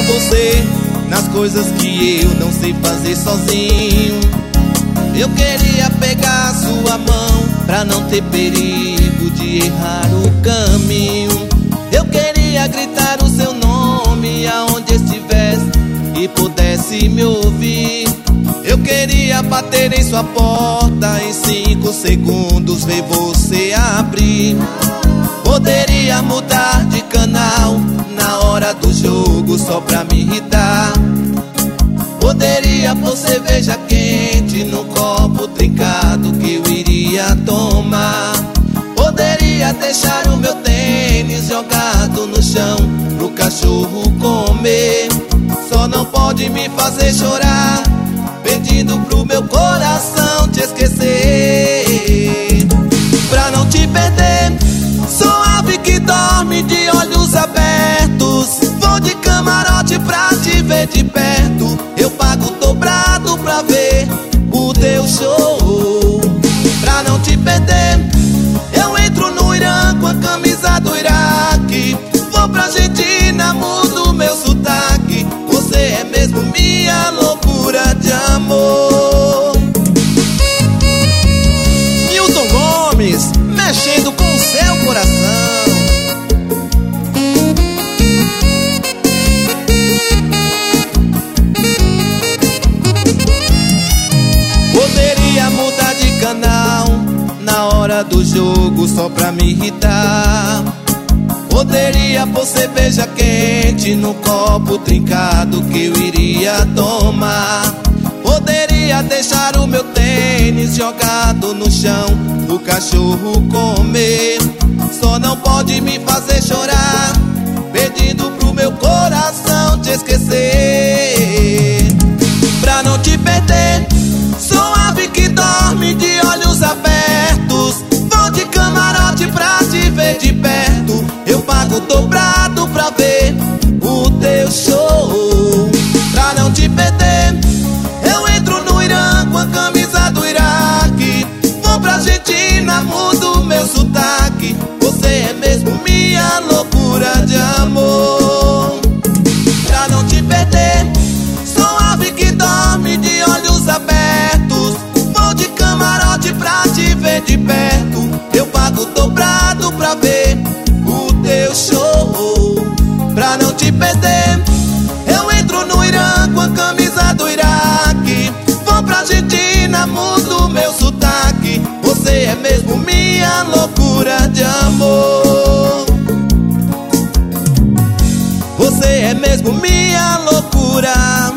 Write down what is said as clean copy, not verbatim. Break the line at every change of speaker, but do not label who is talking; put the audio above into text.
você nas coisas que eu não sei fazer sozinho. Eu queria pegar sua mão pra não ter perigo de errar o caminho. Eu queria gritar o seu nome aonde estivesse e pudesse me ouvir. Eu queria bater em sua porta em 5 segundos, ver você abrir. Poderia mudar de canal na hora do jogo só pra me irritar. Poderia pôr cerveja quente no copo trincado que eu iria tomar. Poderia deixar o meu tênis jogado no chão pro cachorro comer. Só não pode me fazer chorar, pedindo pro meu coração te esquecer. Pra não te perder, sou ave que dorme de olhos abertos. Vou de camarote pra te ver de perto. Eu pago dobrado pra ver o teu show. Pra não te perder, eu entro no Irã com a camisa do Iraque. Vou pra Argentina, mudo meu sotaque. Você é mesmo minha loucura de amor.
Milton Gomes, mexendo com o seu coração.
Poderia mudar de canal na hora do jogo só pra me irritar. Poderia pôr cerveja quente no copo trincado que eu iria tomar. Poderia deixar o meu tênis jogado no chão o cachorro comer. Só não pode me fazer chorar, pedindo pro meu coração te esquecer. Pra não te perder, sou ave que dorme de olhos abertos. Vou de camarote pra te ver de perto. Eu pago dobrado pra ver o teu show. Pra não te perder, eu entro no Irã com a camisa do Iraque. Vou pra Argentina, mudo meu sotaque. Você é mesmo minha loucura de amor. Pra não te perder, sou ave que dorme de olhos abertos. Vou de camarote pra te ver de perto. Eu pago dobrado pra ver o teu show. Pra não te perder, eu entro no Irã com a camisa do Iraque. Vou pra Argentina, mudo meu sotaque. Você é mesmo minha loucura de amor. Você é mesmo minha loucura